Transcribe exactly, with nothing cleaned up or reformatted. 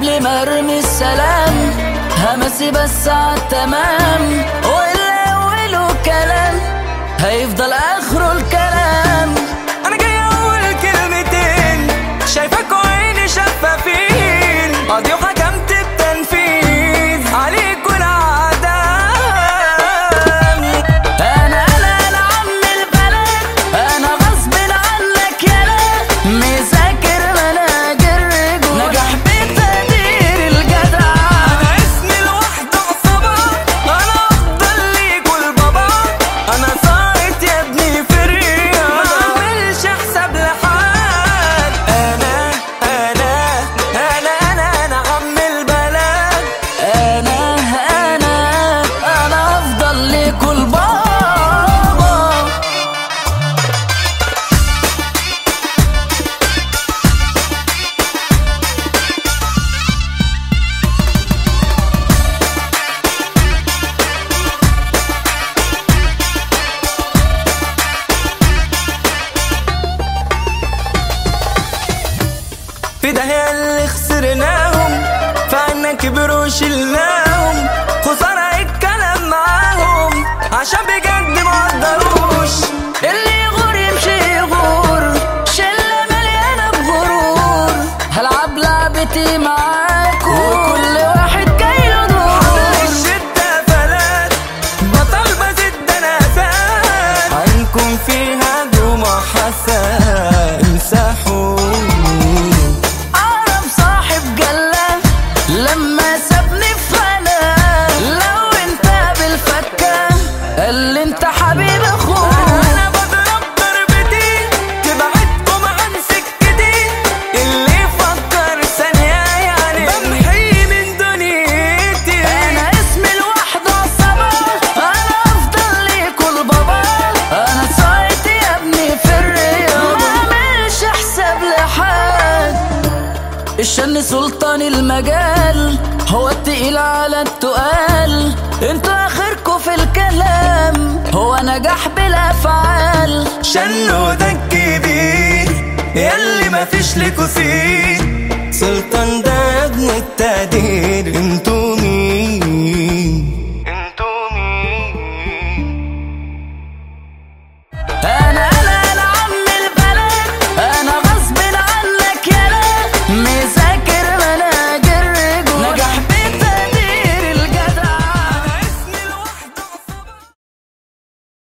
قبل ما ارمي السلام همسي بس عالتمام، واللي اوله كلام هيفضل اخره الكلام. انا جاي اقول كلمتين شايفك وعيني شفافين، قاضي وحكمت بتنفيذ عليك والعدم. انا انا انا عم البلد، انا غصب عنك يالا مذاكر مناجر رجول نجح بتقدير الجدع. انا اسمي لوحده عصابة، انا افضل ليك والبابا، انا صايت يا ابني في الرياض ما بعملش حساب لحد. انا انا انا انا انا عم البلد، انا انا انا افضل ليك والبابا. في داهية اللي خسرناهم فعنا كبروا وشلناهم، خسارة الكلام معاهم عشان بجد مقدروش. اللي يغور يمشي يغور، شلة مليانة بغرور، هلعب لعبتي معاكم وكل واحد جاي له دور. الشدة فلات بطل بزد نفات، عنكم فيها جمعة حسن امسحوني. أقرب صاحب جلة لما سابني في غلا، لو انت بالفكة قال لي انت حبيب اخوك. انا بضرب ضربتي تبعدكم عن سكتي، اللي يفكر ثانية يعني بمحي من دنيتي. انا اسمي لوحده عصابة، انا افضل ليك والبابا، انا صايت يا ابني في الرياض ما اعملش حساب لحد. الشن سلطان المجال، هو التقيل على التقال، انتوا اخركوا في الكلام، هو نجاح بالافعال. شنو ده الكبير ياللي مفيش لكوا سين، سلطان